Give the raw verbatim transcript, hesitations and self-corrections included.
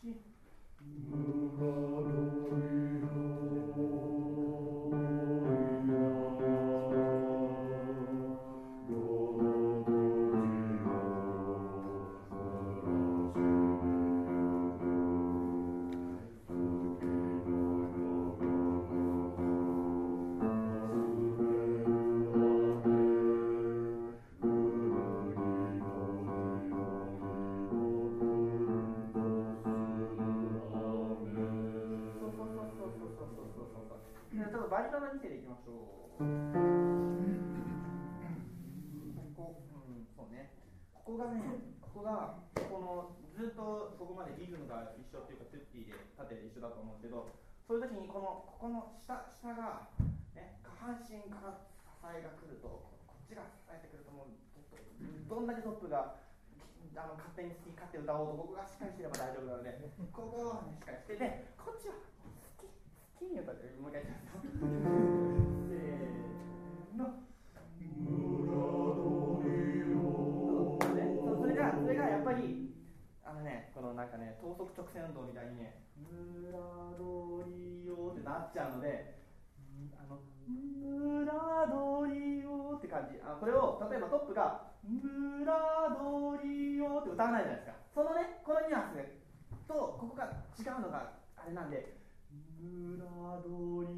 バリカン見ていきましょう。ここ、うん、そうね。ここがね、ここがこのずっとここまでリズムが一緒っていうか、トゥッティで縦で一緒だと思うんですけど、そういう時にこのここの下下が、ね、下半身から支えが来ると、こっちが支えてくると、もうどんだけトップがあの勝手に好き勝手歌おうと、ここがしっかりしてれば大丈夫なので、ここを、ね、しっかりしてで、こっちは好き好きに歌って、もう一回やってみます。せーの。それがそれがやっぱりあのね、このなんかね、等速直線運動みたいにね、ムラドリオってなっちゃうので、あのムラドリオって感じ。あのこれを例えばトップがムラドリオって歌わないじゃないですか。そのね、このニュアンスとここが違うのがあれなんで、ムラドリ